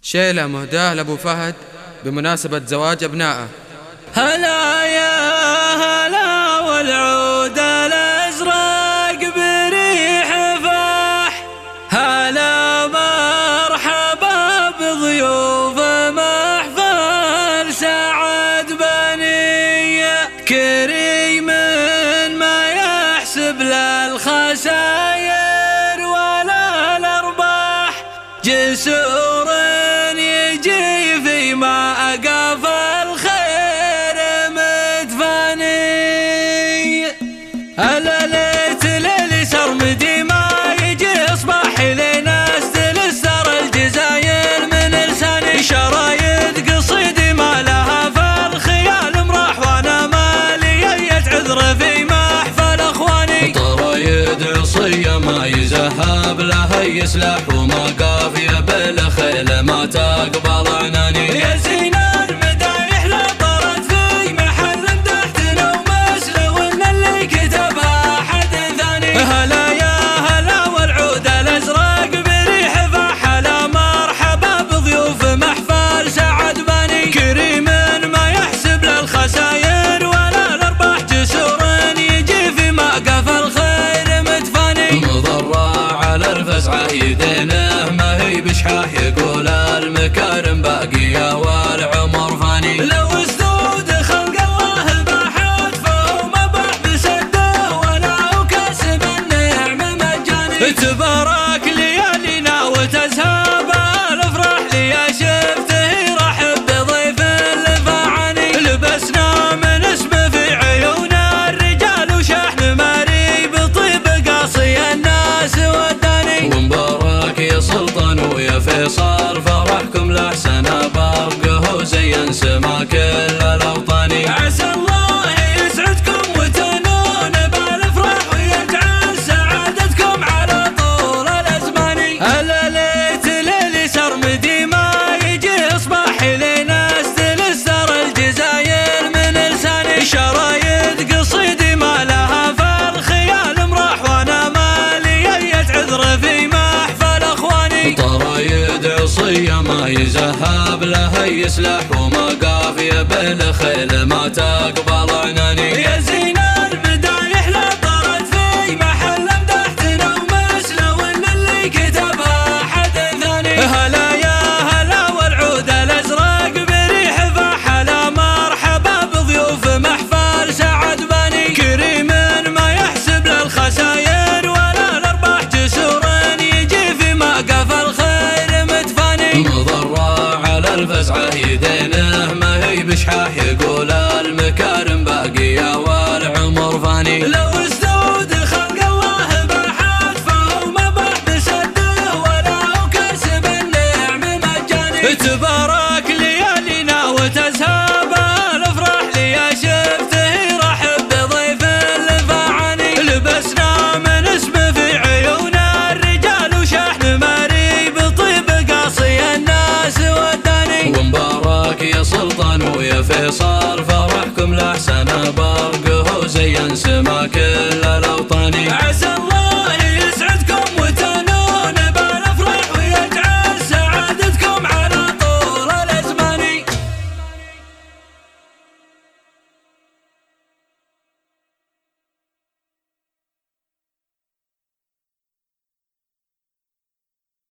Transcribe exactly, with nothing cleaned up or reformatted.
شيلة مهداة لأبو فهد بمناسبة زواج أبنائه. هلا يا هلا والعود الأزرق بريح فاح، هلا مرحبا بضيوف محفل سعد بني كريم ما يحسب للخساير ولا الأرباح، جسور يجي في ما أقف الخير مدفني. هلا ليت ليلي سرمدي ما يجي اصبح لنا استلسر الجزاير من لساني، شرايد قصيدي ما لها فالخيال مرح وانا مالي عذر في محفل اخواني. طرايد عصية ما يزهب لها يسلح وما قافية بالخيل ما تقبل عناني. يا زينة المدايح لا طرت في محل مدحتنا ومسلو ان اللي كتبها احد ثاني. هلا يا هلا والعود الازرق بريح فاح، هلا مرحبا بضيوف محفل سعد بني كريم ما يحسب للخساير ولا الارباح، جسور يجي في موقف الخير مدفني. مضرة على الفزعة يدينه ما هي بشحاح، يقول المكارم باقية والعمر فاني. لو اسدود خلق الله باحت فهو ما باح بسده ولا هو كسب النعم مجاني. تبارك ليالينا وتزهب الافراح، لي شفته رحب بضيف الفاعني. لبسنا من اسمه في عيون الرجال وشحن ماري بطيب قاصي الناس وداني. ومبارك يا سلطان ويا فيصل فرحكم لأحسن برقه زين سما كل الأوطاني. عسى الله يسعدكم وتنون بالافراح ويجعل سعادتكم على طول الازمان. هلا ليت ليلي سرمدي ما يجي اصبح لنا استلسر الجزاير من لساني، شرايد قصيدي ما لها فالخيال مرح وانا مالي عذر في محفل اخواني. طرايد عصية ما يزهب لها يسلح وما قافية بالخيل ما تقبل عناني.